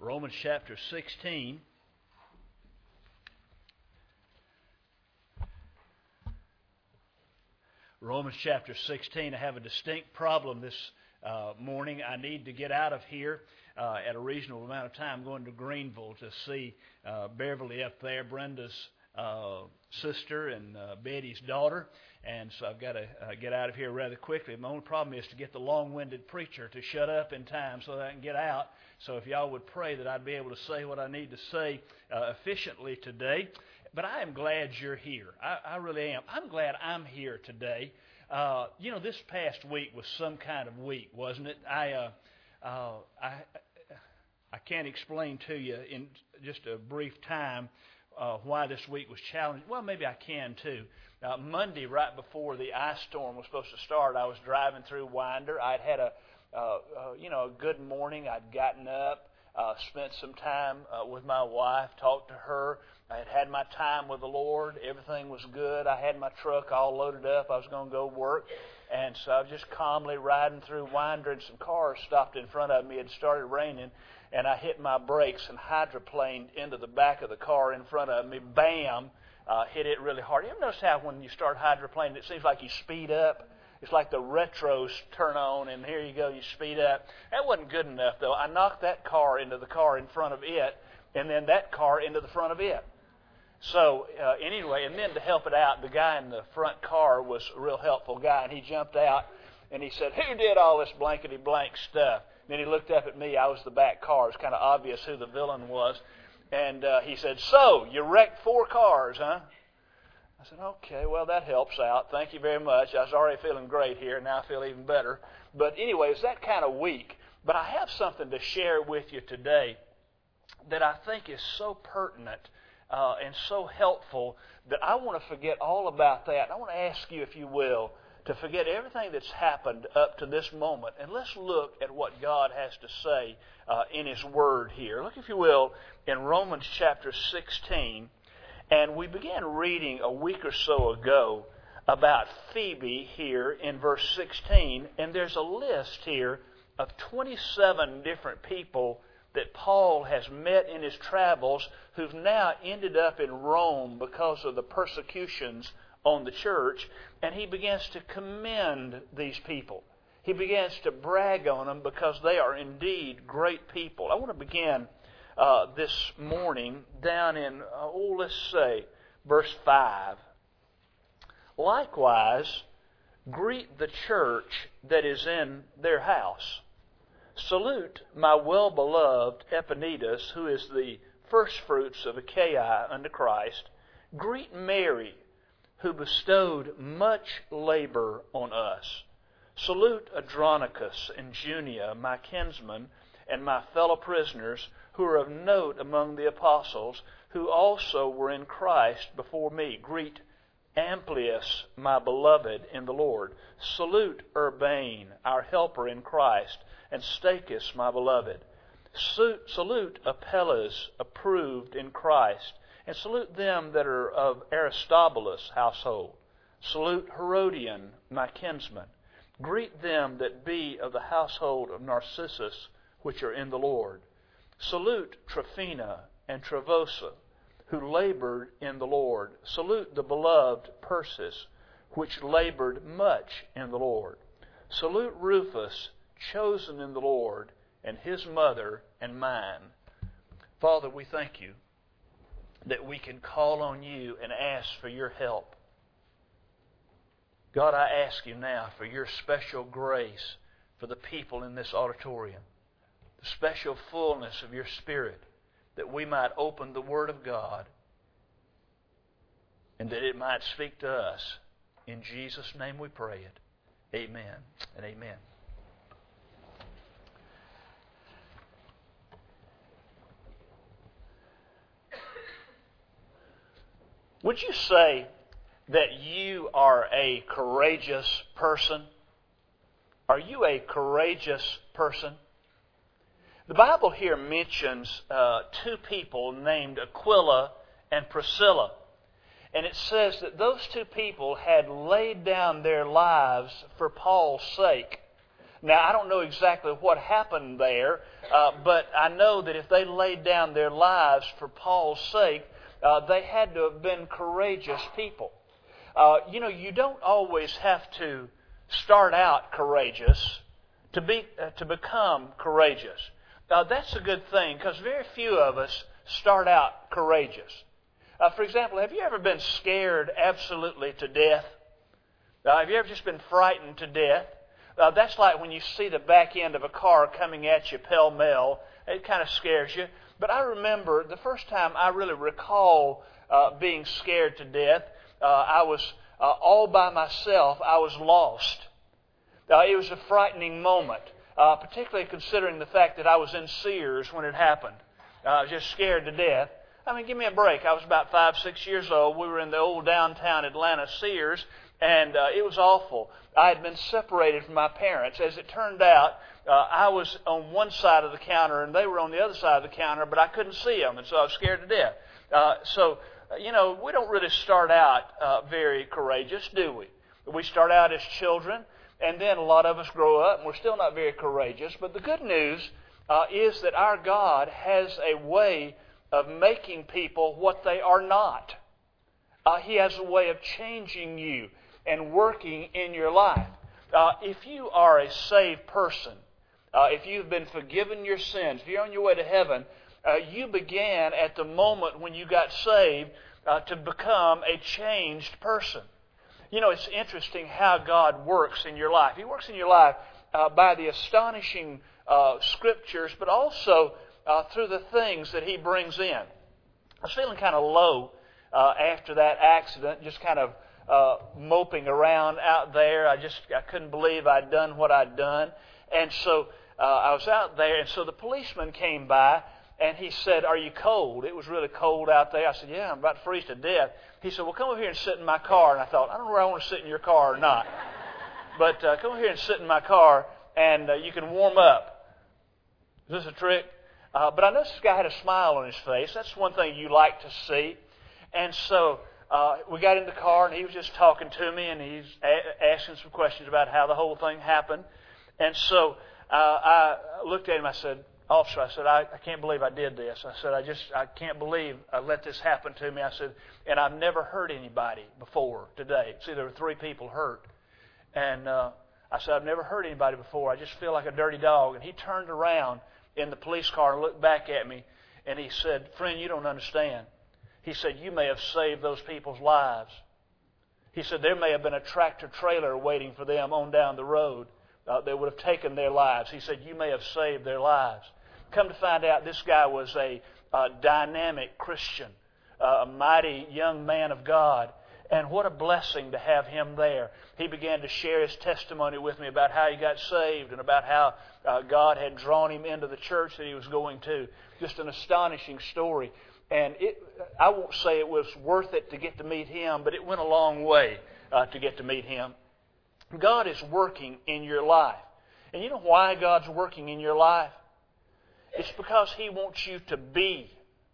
Romans chapter 16. Romans chapter 16. I have a distinct problem this morning. I need to get out of here at a reasonable amount of time. I'm going to Greenville to see Beverly up there, Brenda's sister and Betty's daughter. And so I've got to get out of here rather quickly. My only problem is to get the long-winded preacher to shut up in time so that I can get out. So if y'all would pray that I'd be able to say what I need to say efficiently today. But I am glad you're here. I really am. I'm glad I'm here today. This past week was some kind of week, wasn't it? I can't explain to you in just a brief time why this week was challenging. Well, maybe I can too. Monday, right before the ice storm was supposed to start, I was driving through Winder. I'd had a good morning. I'd gotten up, spent some time with my wife, talked to her. I had my time with the Lord. Everything was good. I had my truck all loaded up. I was going to go work. And so I was just calmly riding through Winder, and some cars stopped in front of me. It started raining, and I hit my brakes and hydroplaned into the back of the car in front of me. Bam! Hit it really hard. You ever notice how when you start hydroplaning, it seems like you speed up? It's like the retros turn on, and here you go, you speed up. That wasn't good enough, though. I knocked that car into the car in front of it, and then that car into the front of it. So anyway, and then to help it out, the guy in the front car was a real helpful guy, and he jumped out, and he said, "Who did all this blankety-blank stuff?" And then he looked up at me. I was the back car. It was kind of obvious who the villain was. And he said, "So, you wrecked 4 cars, huh?" I said, "Okay, well, that helps out. Thank you very much. I was already feeling great here, and now I feel even better." But anyway, it's that kind of week. But I have something to share with you today that I think is so pertinent and so helpful that I want to forget all about that. I want to ask you, if you will, to forget everything that's happened up to this moment, and let's look at what God has to say in His Word here. Look, if you will, in Romans chapter 16, and we began reading a week or so ago about Phoebe here in verse 16, and there's a list here of 27 different people that Paul has met in his travels who've now ended up in Rome because of the persecutions on the church, and he begins to commend these people. He begins to brag on them because they are indeed great people. I want to begin this morning down in, let's say, verse 5. "Likewise, greet the church that is in their house. Salute my well-beloved Epaenetus, who is the firstfruits of Achaia unto Christ. Greet Mary, who bestowed much labor on us. Salute Andronicus and Junia, my kinsmen, and my fellow prisoners, who are of note among the apostles, who also were in Christ before me. Greet Amplias, my beloved in the Lord. Salute Urbane, our helper in Christ, and Stachys, my beloved. Salute Apelles, approved in Christ, and salute them that are of Aristobulus' household. Salute Herodion, my kinsman. Greet them that be of the household of Narcissus, which are in the Lord. Salute Tryphena and Trevosa, who labored in the Lord. Salute the beloved Persis, which labored much in the Lord. Salute Rufus, chosen in the Lord, and his mother and mine." Father, we thank you that we can call on you and ask for your help. God, I ask you now for your special grace for the people in this auditorium, the special fullness of your Spirit, that we might open the Word of God and that it might speak to us. In Jesus' name we pray it. Amen and amen. Would you say that you are a courageous person? Are you a courageous person? The Bible here mentions 2 people named Aquila and Priscilla. And it says that those 2 people had laid down their lives for Paul's sake. Now, I don't know exactly what happened there, but I know that if they laid down their lives for Paul's sake, they had to have been courageous people. You don't always have to start out courageous to become courageous. That's a good thing, because very few of us start out courageous. For example, have you ever been scared absolutely to death? Have you ever just been frightened to death? That's like when you see the back end of a car coming at you pell-mell. It kind of scares you. But I remember the first time I really recall being scared to death, I was all by myself. I was lost. It was a frightening moment, particularly considering the fact that I was in Sears when it happened. I was just scared to death. I mean, give me a break. I was about 5, 6 years old. We were in the old downtown Atlanta Sears, and it was awful. I had been separated from my parents. As it turned out, I was on one side of the counter, and they were on the other side of the counter, but I couldn't see them, and so I was scared to death. We don't really start out very courageous, do we? We start out as children, and then a lot of us grow up, and we're still not very courageous. But the good news is that our God has a way of making people what they are not. He has a way of changing you and working in your life. If you are a saved person, if you've been forgiven your sins, if you're on your way to heaven, you began at the moment when you got saved to become a changed person. It's interesting how God works in your life. He works in your life by the astonishing Scriptures, but also through the things that He brings in. I was feeling kind of low after that accident, just kind of moping around out there. I couldn't believe I'd done what I'd done. And so I was out there, and so the policeman came by, and he said, "Are you cold?" It was really cold out there. I said, "Yeah, I'm about to freeze to death." He said, "Well, come over here and sit in my car." And I thought, I don't know whether I want to sit in your car or not. But come over here and sit in my car, and you can warm up. Is this a trick? But I noticed this guy had a smile on his face. That's one thing you like to see. And so we got in the car, and he was just talking to me, and he's asking some questions about how the whole thing happened. And so I looked at him. I said, "Officer," I said, I can't believe I did this. I said, I can't believe I let this happen to me. I said, and I've never hurt anybody before today. See, there were 3 people hurt. And I said, I've never hurt anybody before. I just feel like a dirty dog. And he turned around in the police car and looked back at me, and he said, "Friend, you don't understand." He said, "You may have saved those people's lives." He said, "There may have been a tractor trailer waiting for them on down the road that would have taken their lives." He said, "You may have saved their lives." Come to find out, this guy was a dynamic Christian, a mighty young man of God. And what a blessing to have him there. He began to share his testimony with me about how he got saved and about how God had drawn him into the church that he was going to. Just an astonishing story. And I won't say it was worth it to get to meet him, but it went a long way to get to meet him. God is working in your life. And you know why God's working in your life? It's because He wants you to be.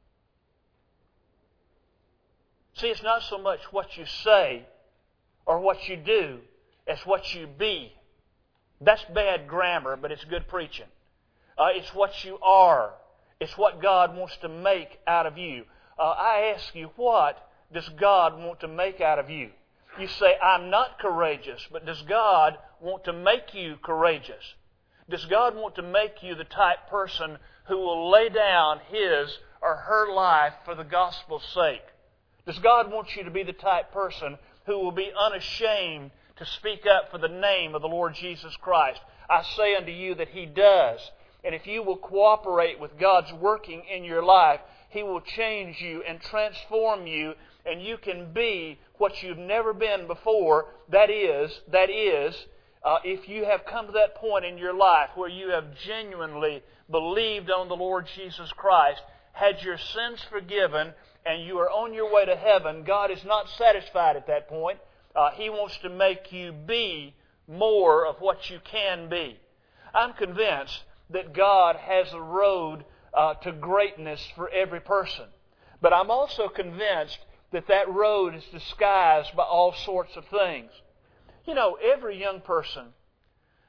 See, it's not so much what you say or what you do as what you be. That's bad grammar, but it's good preaching. It's what you are. It's what God wants to make out of you. I ask you, what does God want to make out of you? You say, "I'm not courageous," but does God want to make you courageous? Does God want to make you the type person who will lay down his or her life for the gospel's sake? Does God want you to be the type person who will be unashamed to speak up for the name of the Lord Jesus Christ? I say unto you that He does. And if you will cooperate with God's working in your life, He will change you and transform you, and you can be what you've never been before. That is, if you have come to that point in your life where you have genuinely believed on the Lord Jesus Christ, had your sins forgiven, and you are on your way to heaven, God is not satisfied at that point. He wants to make you be more of what you can be. I'm convinced that God has a road to greatness for every person. But I'm also convinced that that road is disguised by all sorts of things. You know, every young person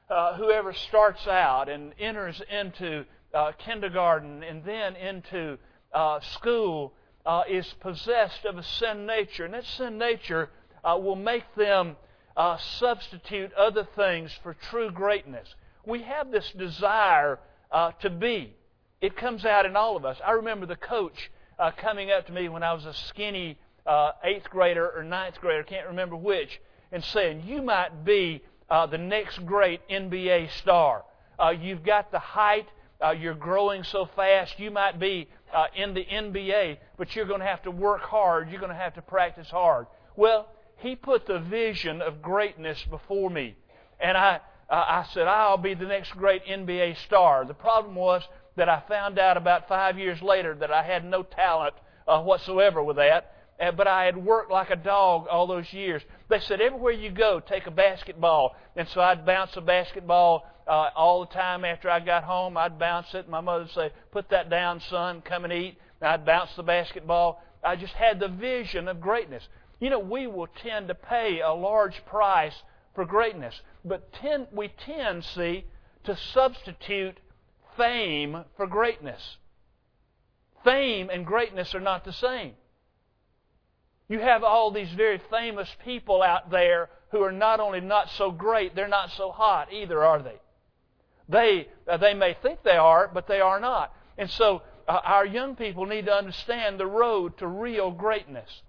whoever starts out and enters into kindergarten and then into school is possessed of a sin nature. And that sin nature will make them substitute other things for true greatness. We have this desire to be. It comes out in all of us. I remember the coach coming up to me when I was a skinny 8th grader or 9th grader, can't remember which, and saying, "You might be the next great NBA star. You've got the height. You're growing so fast. You might be in the NBA, but you're going to have to work hard. You're going to have to practice hard." Well, he put the vision of greatness before me. And I said, "I'll be the next great NBA star." The problem was that I found out about 5 years later that I had no talent whatsoever with that. But I had worked like a dog all those years. They said, "Everywhere you go, take a basketball." And so I'd bounce a basketball all the time after I got home. I'd bounce it. My mother would say, "Put that down, son. Come and eat." And I'd bounce the basketball. I just had the vision of greatness. You know, we will tend to pay a large price for greatness. But we tend, see, to substitute fame for greatness. Fame and greatness are not the same. You have all these very famous people out there who are not only not so great, they're not so hot either, are they? They may think they are, but they are not. And so our young people need to understand the road to real greatness.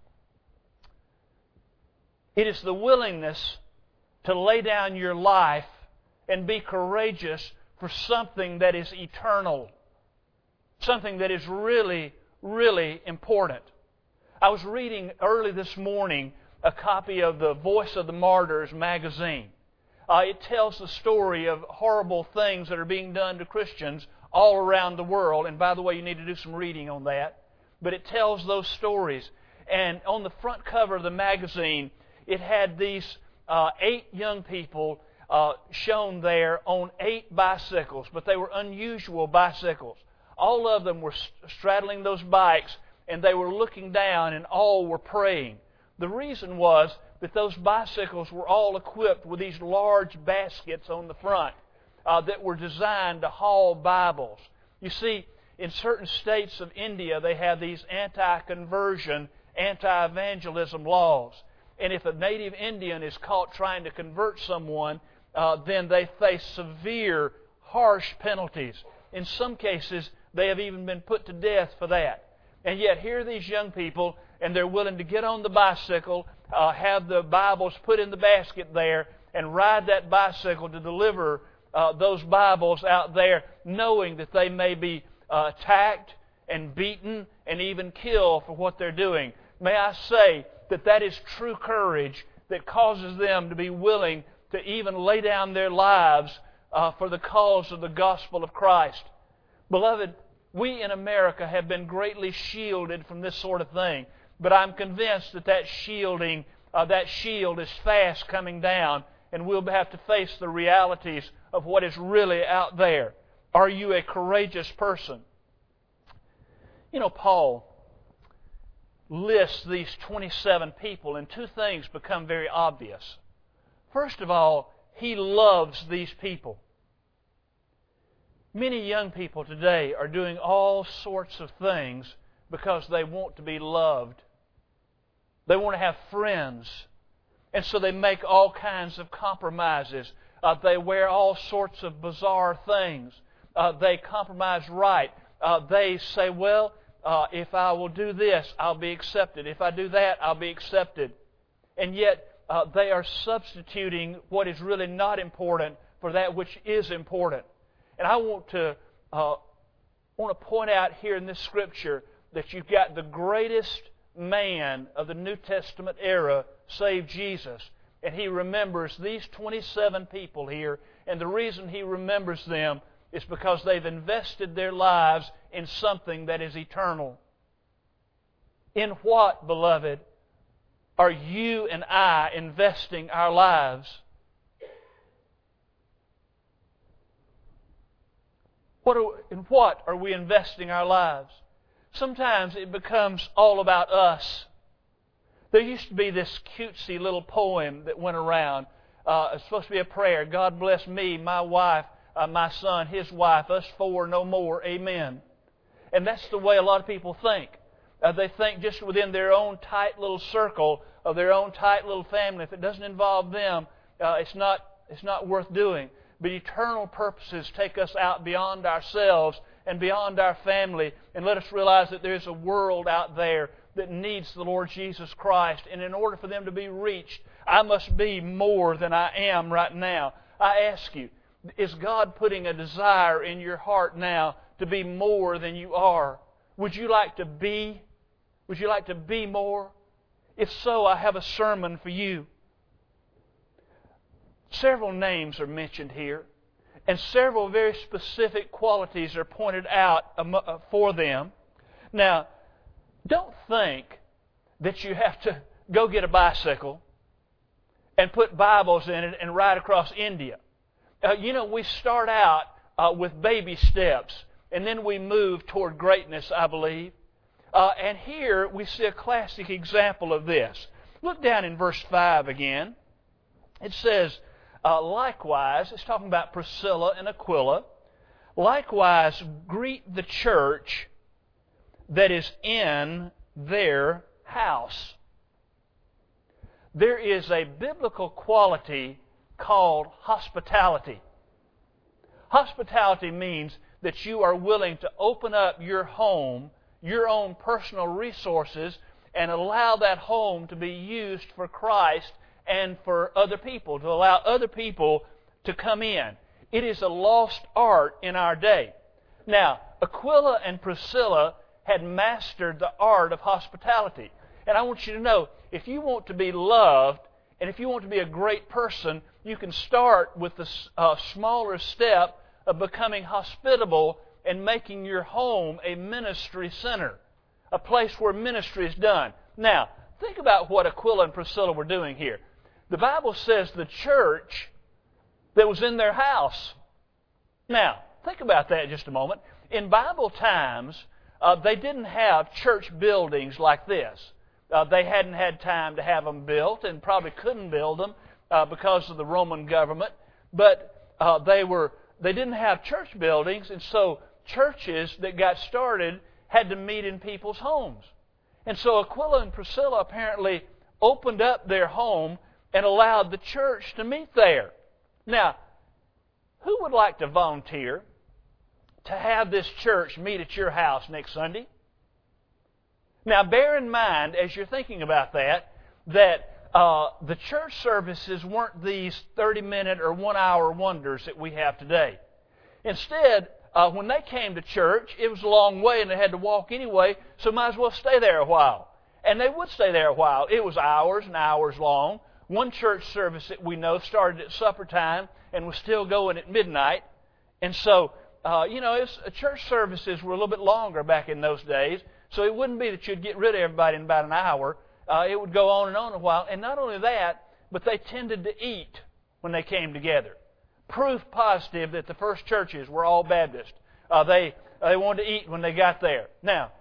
It is the willingness to lay down your life and be courageous for something that is eternal, something that is really, really important. I was reading early this morning a copy of the Voice of the Martyrs magazine. It tells the story of horrible things that are being done to Christians all around the world. And by the way, you need to do some reading on that. But it tells those stories. And on the front cover of the magazine, it had these 8 young people shown there on 8 bicycles. But they were unusual bicycles. All of them were straddling those bikes, and they were looking down, and all were praying. The reason was that those bicycles were all equipped with these large baskets on the front that were designed to haul Bibles. You see, in certain states of India, they have these anti-conversion, anti-evangelism laws. And if a native Indian is caught trying to convert someone, then they face severe, harsh penalties. In some cases, they have even been put to death for that. And yet here are these young people, and they're willing to get on the bicycle, have the Bibles put in the basket there, and ride that bicycle to deliver those Bibles out there, knowing that they may be attacked and beaten and even killed for what they're doing. May I say that that is true courage that causes them to be willing to even lay down their lives for the cause of the gospel of Christ. Beloved, we in America have been greatly shielded from this sort of thing. But I'm convinced that that shield is fast coming down, and we'll have to face the realities of what is really out there. Are you a courageous person? You know, Paul lists these 27 people, and 2 things become very obvious. First of all, he loves these people. Many young people today are doing all sorts of things because they want to be loved. They want to have friends. And so they make all kinds of compromises. They wear all sorts of bizarre things. They compromise right. They say, well, if I will do this, I'll be accepted. If I do that, I'll be accepted. And yet they are substituting what is really not important for that which is important. And I want to point out here in this Scripture that you've got the greatest man of the New Testament era, save Jesus. And he remembers these 27 people here. And the reason he remembers them is because they've invested their lives in something that is eternal. In what, beloved, are you and I investing our lives? In what are we investing our lives? Sometimes it becomes all about us. There used to be this cutesy little poem that went around it's supposed to be a prayer. God bless me, my wife, my son, his wife, us four, no more. Amen. And that's the way a lot of people think. They think just within their own tight little circle of their own tight little family. If it doesn't involve them, it's not worth doing. But eternal purposes take us out beyond ourselves and beyond our family, and let us realize that there's a world out there that needs the Lord Jesus Christ. And in order for them to be reached, I must be more than I am right now. I ask you, is God putting a desire in your heart now to be more than you are? Would you like to be? Would you like to be more? If so, I have a sermon for you. Several names are mentioned here, and several very specific qualities are pointed out for them. Now, don't think that you have to go get a bicycle and put Bibles in it and ride across India. We start out with baby steps, and then we move toward greatness, I believe. And here we see a classic example of this. Look down in verse 5 again. It says, likewise, it's talking about Priscilla and Aquila, likewise greet the church that is in their house. There is a biblical quality called hospitality. Hospitality means that you are willing to open up your home, your own personal resources, and allow that home to be used for Christ and for other people, to allow other people to come in. It is a lost art in our day. Now, Aquila and Priscilla had mastered the art of hospitality. And I want you to know, if you want to be loved, and if you want to be a great person, you can start with the smaller step of becoming hospitable and making your home a ministry center, a place where ministry is done. Now, think about what Aquila and Priscilla were doing here. The Bible says the church that was in their house. Now, think about that just a moment. In Bible times, they didn't have church buildings like this. They hadn't had time to have them built and probably couldn't build them because of the Roman government. But they didn't have church buildings, and so churches that got started had to meet in people's homes. And so Aquila and Priscilla apparently opened up their home and allowed the church to meet there. Now, who would like to volunteer to have this church meet at your house next Sunday? Now, bear in mind, as you're thinking about that the church services weren't these 30-minute or 1-hour wonders that we have today. Instead, when they came to church, it was a long way and they had to walk anyway, so might as well stay there a while. And they would stay there a while. It was hours and hours long. One church service that we know started at supper time and was still going at midnight. And so, church services were a little bit longer back in those days, so it wouldn't be that you'd get rid of everybody in about an hour. It would go on a while. And not only that, but they tended to eat when they came together. Proof positive that the first churches were all Baptist. They wanted to eat when they got there. Now,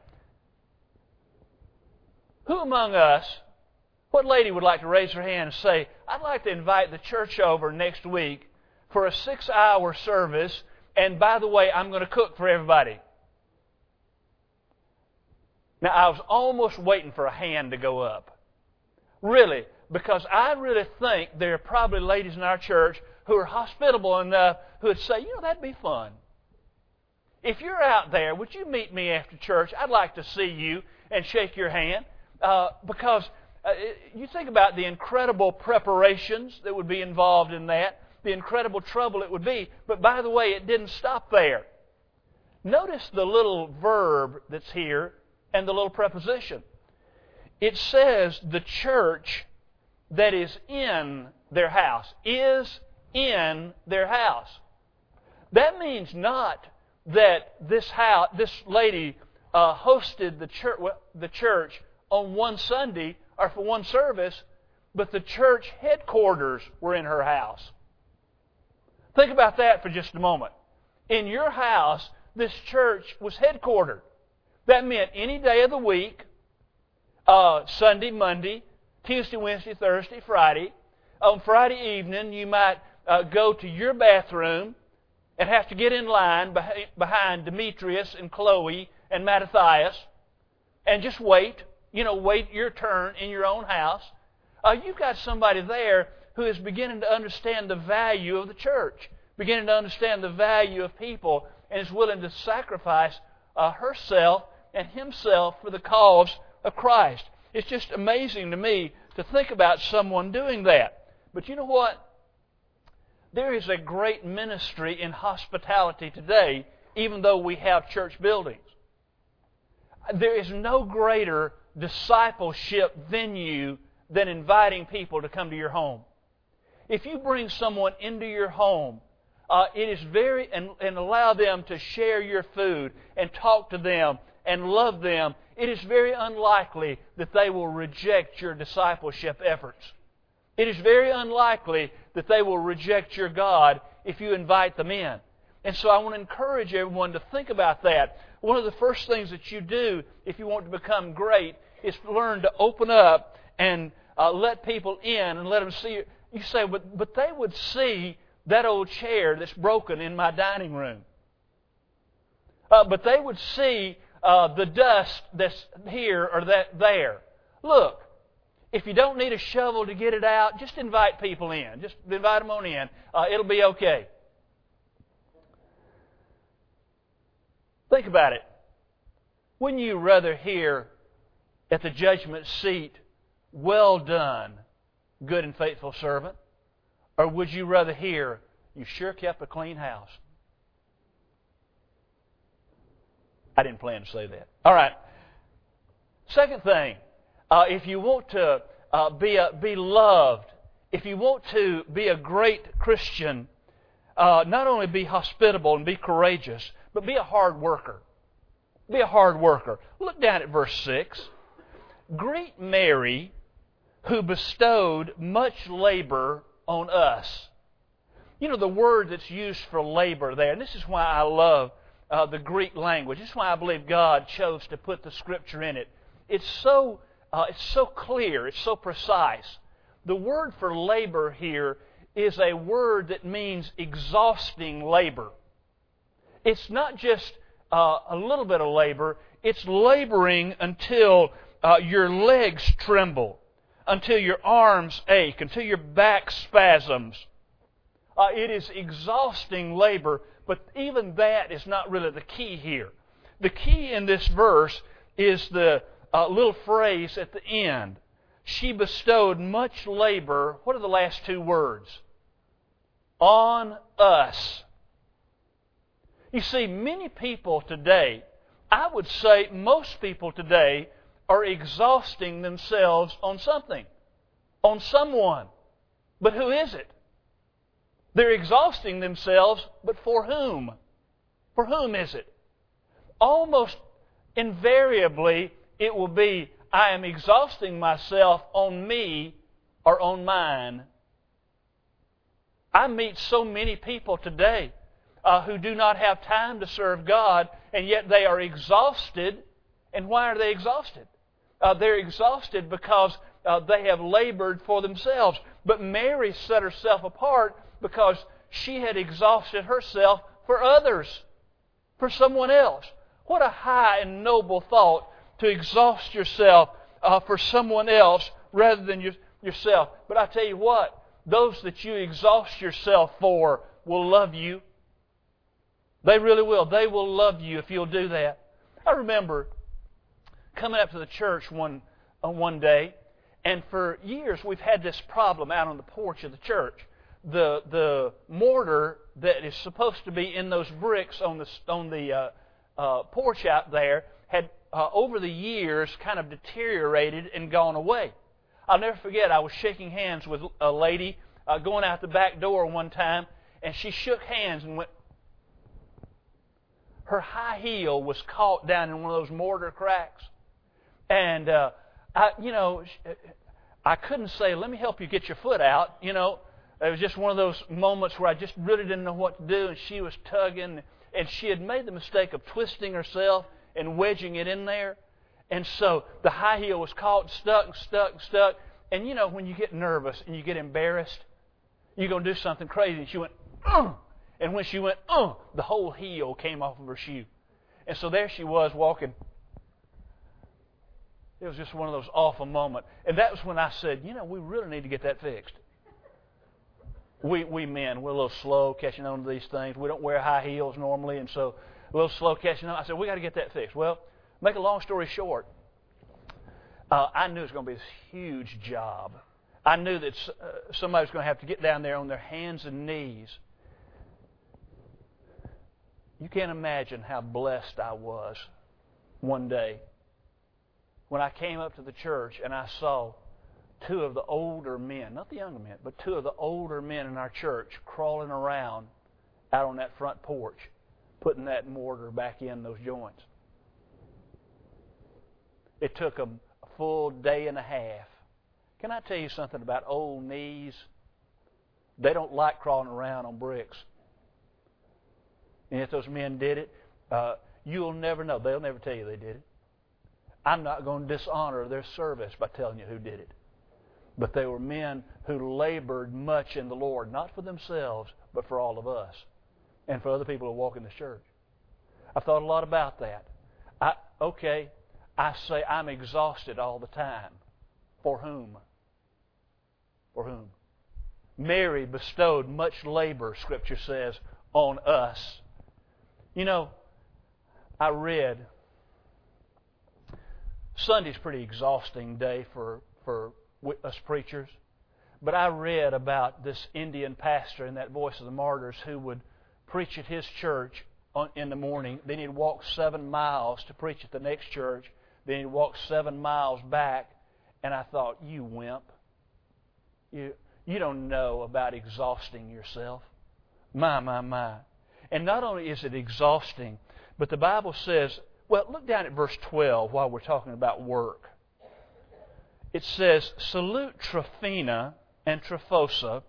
who among us, what lady would like to raise her hand and say, I'd like to invite the church over next week for a 6-hour service, and by the way, I'm going to cook for everybody? Now, I was almost waiting for a hand to go up. Really, because I really think there are probably ladies in our church who are hospitable enough who would say, that'd be fun. If you're out there, would you meet me after church? I'd like to see you and shake your hand. Because you think about the incredible preparations that would be involved in that, the incredible trouble it would be. But by the way, it didn't stop there. Notice the little verb that's here and the little preposition. It says the church that is in their house. Is in their house. That means not that this lady hosted the church on one Sunday or for one service, but the church headquarters were in her house. Think about that for just a moment. In your house, this church was headquartered. That meant any day of the week, Sunday, Monday, Tuesday, Wednesday, Thursday, Friday, On Friday evening, you might go to your bathroom and have to get in line behind Demetrius and Chloe and Mattathias and just wait. Wait your turn in your own house. You've got somebody there who is beginning to understand the value of the church, beginning to understand the value of people, and is willing to sacrifice herself and himself for the cause of Christ. It's just amazing to me to think about someone doing that. But you know what? There is a great ministry in hospitality today, even though we have church buildings. There is no greater discipleship venue than inviting people to come to your home. If you bring someone into your home, it is and allow them to share your food and talk to them and love them, it is very unlikely that they will reject your discipleship efforts. It is very unlikely that they will reject your God if you invite them in. And so I want to encourage everyone to think about that. One of the first things that you do if you want to become great is learn to open up and let people in and let them see you. You say, but they would see that old chair that's broken in my dining room. But they would see the dust that's here or that there. Look, if you don't need a shovel to get it out, just invite people in. Just invite them on in. It'll be okay. Think about it. Wouldn't you rather hear at the judgment seat, "Well done, good and faithful servant"? Or would you rather hear, "You sure kept a clean house"? I didn't plan to say that. All right. Second thing, if you want to be loved, if you want to be a great Christian, not only be hospitable and be courageous, but be a hard worker. Be a hard worker. Look down at verse 6. Greet Mary, who bestowed much labor on us. You know, the word that's used for labor there, and this is why I love the Greek language. This is why I believe God chose to put the Scripture in it. It's so clear. It's so precise. The word for labor here is a word that means exhausting labor. It's not just a little bit of labor. It's laboring until your legs tremble, until your arms ache, until your back spasms. It is exhausting labor, but even that is not really the key here. The key in this verse is the little phrase at the end. She bestowed much labor. What are the last two words? On us. You see, many people today, I would say most people today, are exhausting themselves on something, on someone. But who is it? They're exhausting themselves, but for whom? For whom is it? Almost invariably, it will be, I am exhausting myself on me or on mine. I meet so many people today who do not have time to serve God, and yet they are exhausted. And why are they exhausted? They're exhausted because they have labored for themselves. But Mary set herself apart because she had exhausted herself for others, for someone else. What a high and noble thought to exhaust yourself for someone else rather than yourself. But I tell you what, those that you exhaust yourself for will love you. They really will. They will love you if you'll do that. I remember coming up to the church one day, and for years we've had this problem out on the porch of the church. The mortar that is supposed to be in those bricks on the porch out there had over the years kind of deteriorated and gone away. I'll never forget, I was shaking hands with a lady going out the back door one time, and she shook hands and went. Her high heel was caught down in one of those mortar cracks. And, I couldn't say, "Let me help you get your foot out." You know, it was just one of those moments where I just really didn't know what to do, and she was tugging, and she had made the mistake of twisting herself and wedging it in there. And so the high heel was caught, stuck, And you know, when you get nervous and you get embarrassed, you're going to do something crazy. And she went, "Ugh!" And when she went, "Ugh!" the whole heel came off of her shoe. And so there she was walking. It was just one of those awful moments. And that was when I said, you know, we really need to get that fixed. We men, we're a little slow catching on to these things. We don't wear high heels normally, and so a little slow catching on. I said, we got to get that fixed. Well, make a long story short, I knew it was going to be this huge job. I knew that somebody was going to have to get down there on their hands and knees. You can't imagine how blessed I was one day when I came up to the church and I saw two of the older men, not the younger men, but two of the older men in our church crawling around out on that front porch, putting that mortar back in those joints. It took them a full day and a half. Can I tell you something about old knees? They don't like crawling around on bricks. And if those men did it, you'll never know. They'll never tell you they did it. I'm not going to dishonor their service by telling you who did it. But they were men who labored much in the Lord, not for themselves, but for all of us and for other people who walk in the church. I've thought a lot about that. I say I'm exhausted all the time. For whom? For whom? Mary bestowed much labor, Scripture says, on us. You know, I read, Sunday's a pretty exhausting day for us preachers, but I read about this Indian pastor in that Voice of the Martyrs who would preach at his church in the morning. Then he'd walk 7 miles to preach at the next church. Then he'd walk 7 miles back. And I thought, you wimp. You don't know about exhausting yourself. My. And not only is it exhausting, but the Bible says, well, look down at verse 12 while we're talking about work. It says, salute Tryphena and Tryphosa.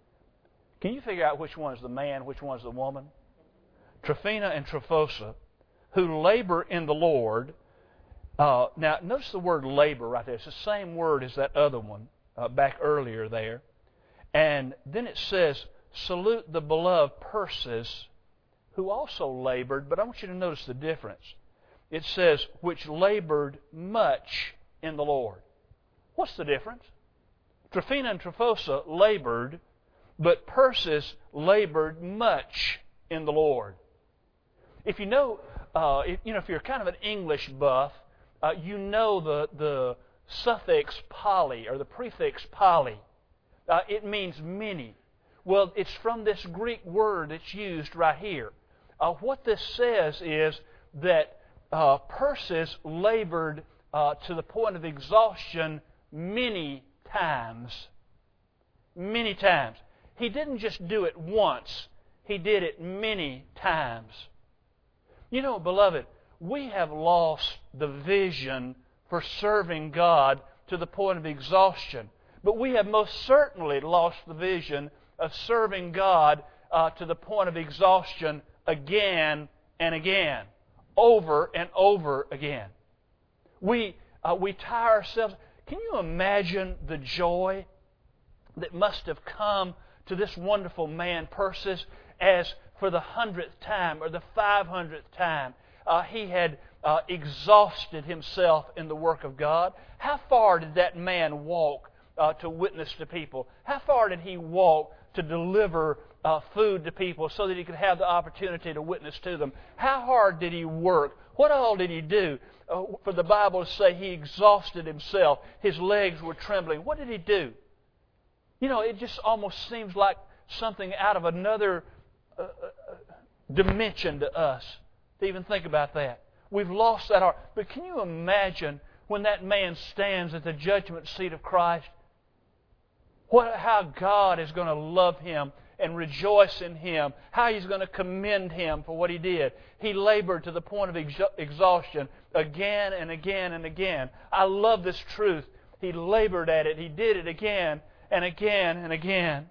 Can you figure out which one is the man, which one is the woman? Tryphena and Tryphosa, who labor in the Lord. Now, notice the word labor right there. It's the same word as that other one back earlier there. And then it says, salute the beloved Persis, who also labored. But I want you to notice the difference. It says, which labored much in the Lord. What's the difference? Tryphena and Tryphosa labored, but Persis labored much in the Lord. If you know, if you're kind of an English buff, you know the suffix poly or the prefix poly. It means many. Well, it's from this Greek word that's used right here. What this says is that Persis labored to the point of exhaustion many times. Many times. He didn't just do it once. He did it many times. You know, beloved, we have lost the vision for serving God to the point of exhaustion. But we have most certainly lost the vision of serving God to the point of exhaustion again and again. Over and over again. We tire ourselves. Can you imagine the joy that must have come to this wonderful man, Persis, as for the 100th time or the 500th time he had exhausted himself in the work of God? How far did that man walk to witness to people? How far did he walk to deliver food to people so that he could have the opportunity to witness to them? How hard did he work? What all did he do? For the Bible to say he exhausted himself. His legs were trembling. What did he do? You know, it just almost seems like something out of another dimension to us to even think about that. We've lost that art. But can you imagine when that man stands at the judgment seat of Christ? How God is going to love him and rejoice in him. How He's going to commend him for what he did. He labored to the point of exhaustion again and again and again. I love this truth. He labored at it. He did it again and again and again.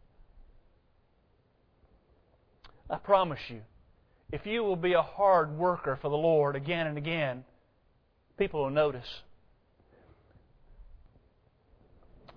I promise you, if you will be a hard worker for the Lord again and again, people will notice.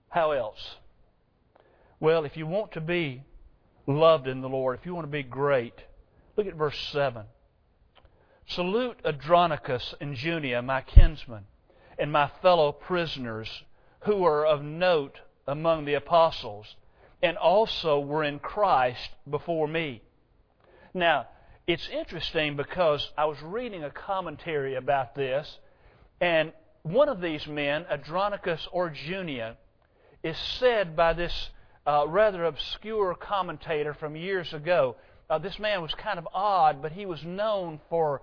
How else? Well, if you want to be loved in the Lord, if you want to be great, look at verse 7. Salute Andronicus and Junia, my kinsmen, and my fellow prisoners, who are of note among the apostles, and also were in Christ before me. Now, it's interesting because I was reading a commentary about this, and one of these men, Andronicus or Junia, is said by this rather obscure commentator from years ago. This man was kind of odd, but he was known for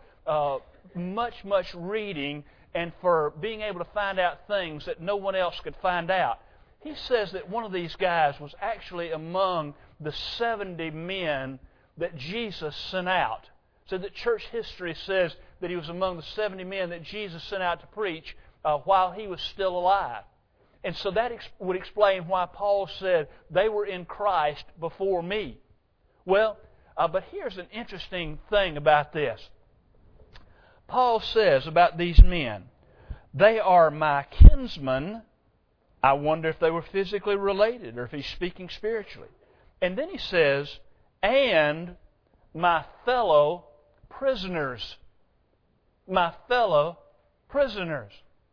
much reading and for being able to find out things that no one else could find out. He says that one of these guys was actually among the 70 men that Jesus sent out. So that church history says that he was among the 70 men that Jesus sent out to preach while he was still alive. And so that would explain why Paul said they were in Christ before me. Well, but here's an interesting thing about this. Paul says about these men, they are my kinsmen. I wonder if they were physically related or if he's speaking spiritually. And then he says, and my fellow prisoners. My fellow prisoners.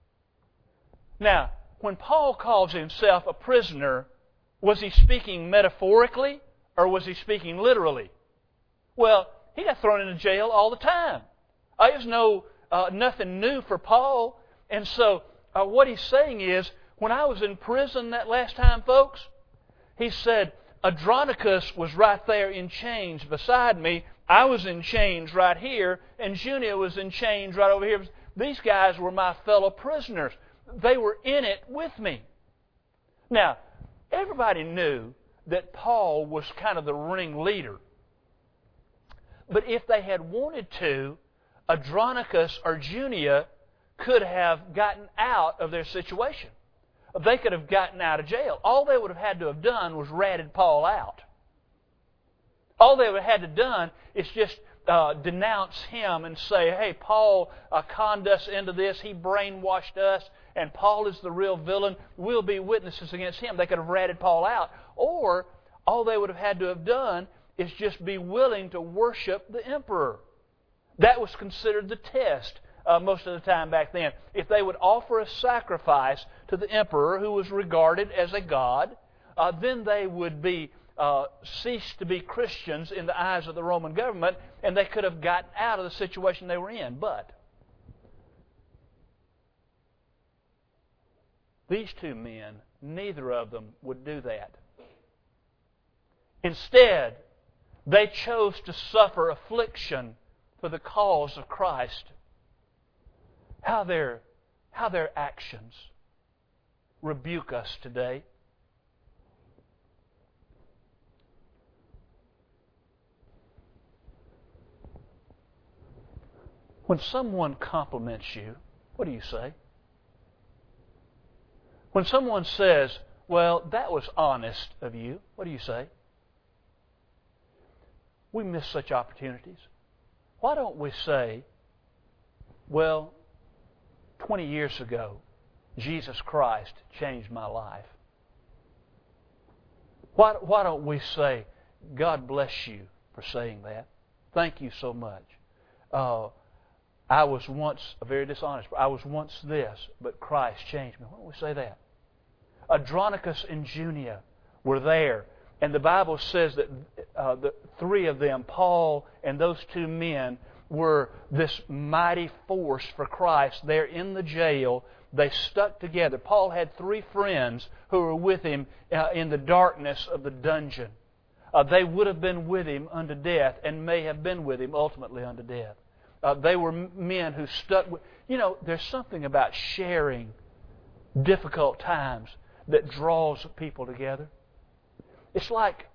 Now, when Paul calls himself a prisoner, was he speaking metaphorically or was he speaking literally? Well, he got thrown into jail all the time. There's nothing new for Paul. And so what he's saying is, when I was in prison that last time, folks, he said, Andronicus was right there in chains beside me. I was in chains right here, and Junia was in chains right over here. These guys were my fellow prisoners. They were in it with me. Now, everybody knew that Paul was kind of the ringleader. But if they had wanted to, Andronicus or Junia could have gotten out of their situation. They could have gotten out of jail. All they would have had to have done was ratted Paul out. All they would have had to have done is just denounce him and say, hey, Paul conned us into this, he brainwashed us, and Paul is the real villain. We'll be witnesses against him. They could have ratted Paul out. Or all they would have had to have done is just be willing to worship the emperor. That was considered the test most of the time back then. If they would offer a sacrifice to the emperor, who was regarded as a god, then they would be cease to be Christians in the eyes of the Roman government, and they could have gotten out of the situation they were in. But these two men, neither of them would do that. Instead, they chose to suffer affliction for the cause of Christ. How their actions rebuke us today. When someone compliments you, what do you say? When someone says, well, that was honest of you, what do you say? We miss such opportunities. Why don't we say, well, 20 years ago, Jesus Christ changed my life? Why don't we say, God bless you for saying that. Thank you so much. I was once very dishonest. I was once this, but Christ changed me. Why don't we say that? Andronicus and Junia were there. And the Bible says that the three of them, Paul and those two men, were this mighty force for Christ there in the jail. They stuck together. Paul had three friends who were with him in the darkness of the dungeon. They would have been with him unto death and may have been with him ultimately unto death. They were men who stuck with... You know, there's something about sharing difficult times that draws people together. It's like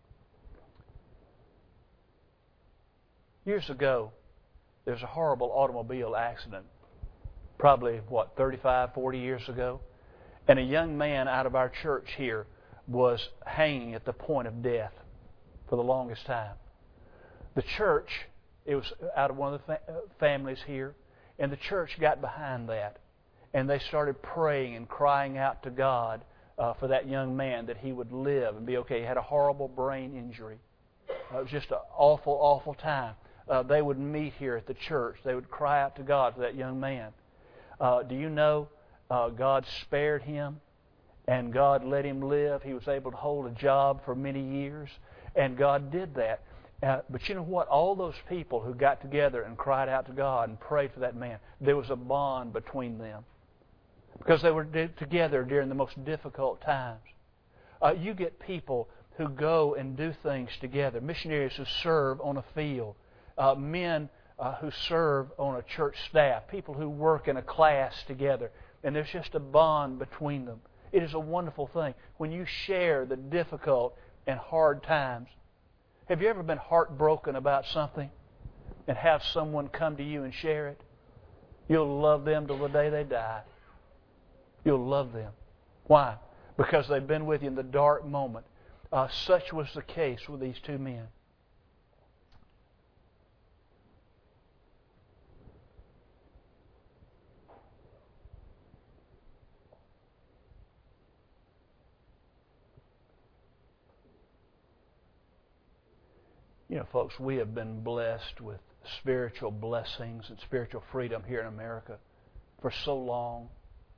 years ago, there's a horrible automobile accident, probably, 35, 40 years ago, and a young man out of our church here was hanging at the point of death for the longest time. The church, it was out of one of the families here, and the church got behind that, and they started praying and crying out to God for that young man that he would live and be okay. He had a horrible brain injury. It was just an awful, awful time. They would meet here at the church. They would cry out to God for that young man. Do you know God spared him and God let him live? He was able to hold a job for many years, and God did that. But you know what? All those people who got together and cried out to God and prayed for that man, there was a bond between them because they were together during the most difficult times. You get people who go and do things together, missionaries who serve on a field, men who serve on a church staff, people who work in a class together, and there's just a bond between them. It is a wonderful thing when you share the difficult and hard times. Have you ever been heartbroken about something and have someone come to you and share it? You'll love them till the day they die. You'll love them. Why? Because they've been with you in the dark moment. Such was the case with these two men. You know, folks, we have been blessed with spiritual blessings and spiritual freedom here in America for so long.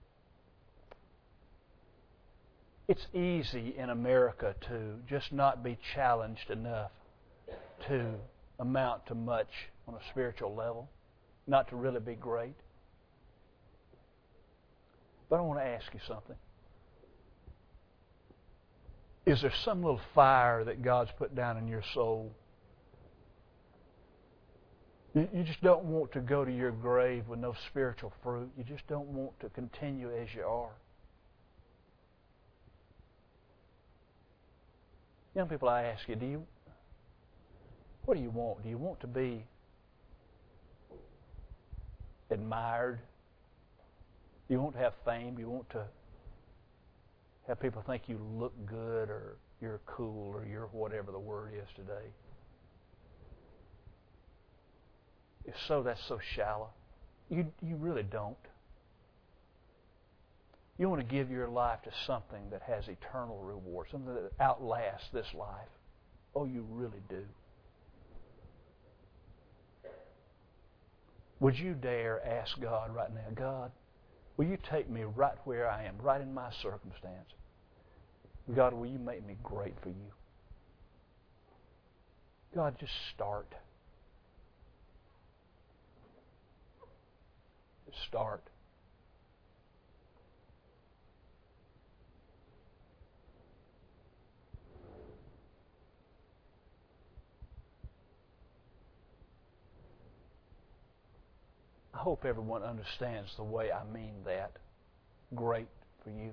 It's easy in America to just not be challenged enough to amount to much on a spiritual level, not to really be great. But I want to ask you something. Is there some little fire that God's put down in your soul? You just don't want to go to your grave with no spiritual fruit. You just don't want to continue as you are. Young people, I ask you, what do you want? Do you want to be admired? Do you want to have fame? Do you want to have people think you look good or you're cool or you're whatever the word is today? If so, that's so shallow. You really don't. You want to give your life to something that has eternal reward, something that outlasts this life. Oh, you really do. Would you dare ask God right now, God, will you take me right where I am, right in my circumstance? God, will you make me great for you? God, just start. Start. I hope everyone understands the way I mean that. Great for you.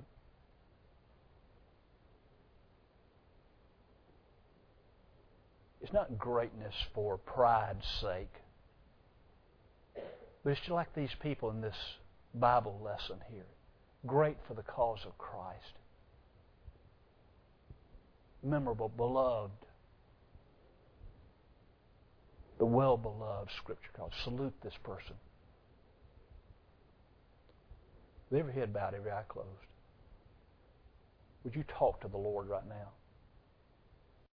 It's not greatness for pride's sake. But it's just like these people in this Bible lesson here. Great for the cause of Christ. Memorable, beloved. The well-beloved, Scripture calls. Salute this person. With every head bowed, every eye closed. Would you talk to the Lord right now?